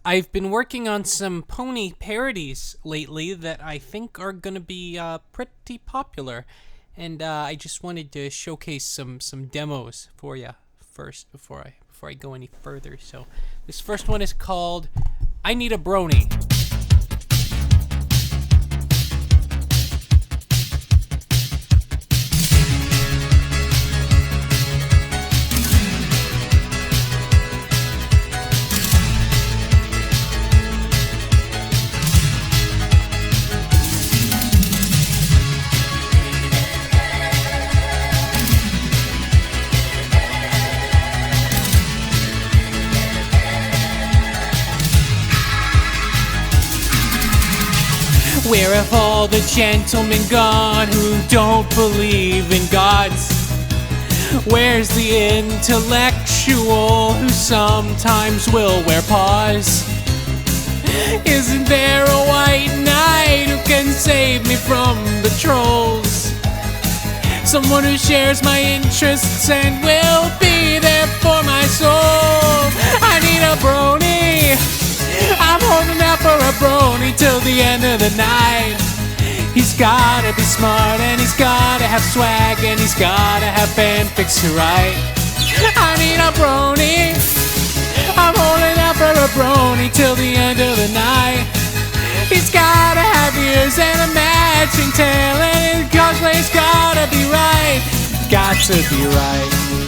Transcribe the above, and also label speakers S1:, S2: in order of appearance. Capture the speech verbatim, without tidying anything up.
S1: I've been working on some pony parodies lately that I think are gonna be uh, pretty popular, and uh, I just wanted to showcase some some demos for you first before I before I go any further. So this first one is called "I Need a Brony." Where have all the gentlemen gone who don't believe in gods? Where's the intellectual who sometimes will wear paws? Isn't there a white knight who can save me from the trolls? Someone who shares my interests and will be there for my soul. I need a brony. I'm holding out for a brony till the end of the night. He's gotta be smart and he's gotta have swag and he's gotta have fanfics to write. I need a brony. I'm holding out for a brony till the end of the night. He's gotta have ears and a matching tail and his cosplay's gotta be right. Got to be right.